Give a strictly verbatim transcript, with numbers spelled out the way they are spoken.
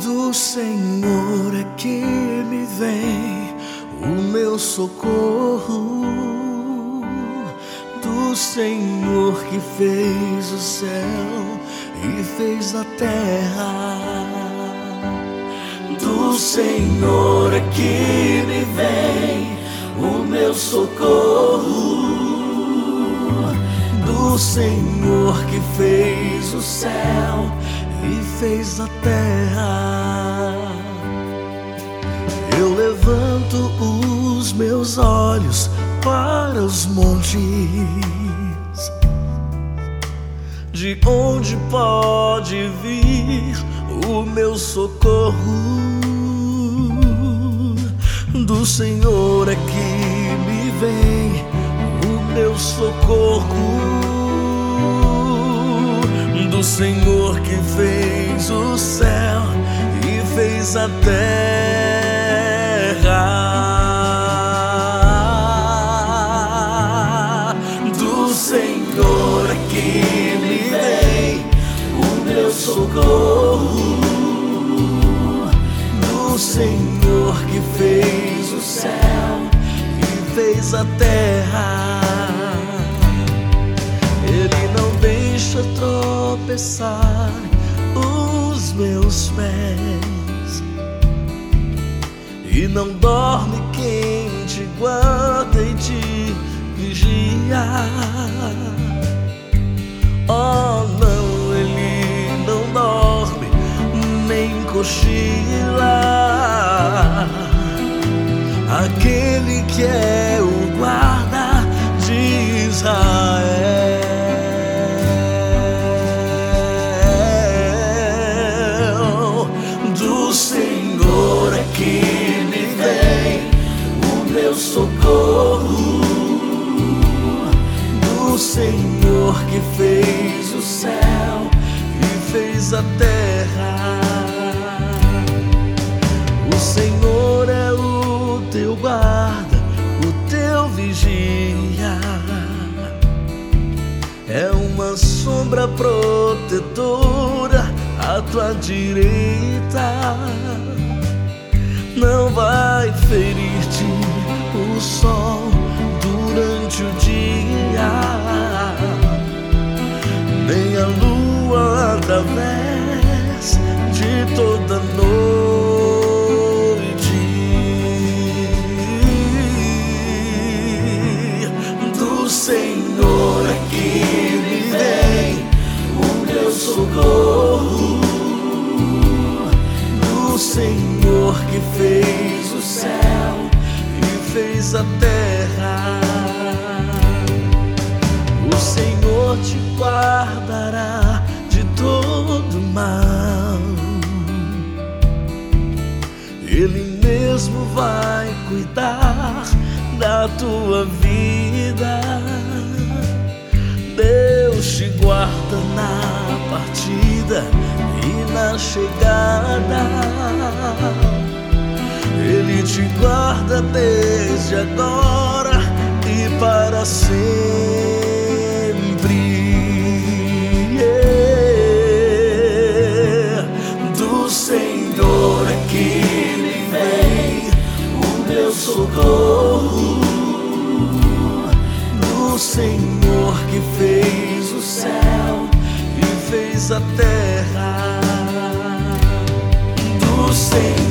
Do Senhor é que me vem o meu socorro, do Senhor que fez o céu e fez a terra. Do Senhor é que me vem o meu socorro, do Senhor que fez o céu e fez a terra. Eu levanto os meus olhos para os montes, de onde pode vir o meu socorro? Do Senhor é que me vem o meu socorro, do Senhor que fez o céu e fez a terra. Do Senhor é que me vem o meu socorro, do Senhor que fez o céu e fez a terra. Ele não deixa tropeçar os meus pés, e não dorme quem te guarda e te vigia. Oh não, ele não dorme nem cochila, aquele que é o guarda de Israel. Do Senhor é que me vem o meu socorro, do Senhor que fez o céu e fez a terra. O Senhor é o teu guarda, o teu vigia, é uma sombra protetora à tua direita. Não vai ferir-te o sol durante o dia, nem a lua através de toda a noite. Do Senhor é que me vem o meu socorro, do Senhor que fez o céu e fez a terra. O Senhor te guardará de todo mal, Ele mesmo vai cuidar da tua vida. Deus te guarda na partida e na chegada, Ele te guarda desde agora e para sempre. Yeah. Do Senhor é que me vem o meu socorro, do Senhor que fez o céu e fez a terra. Do Senhor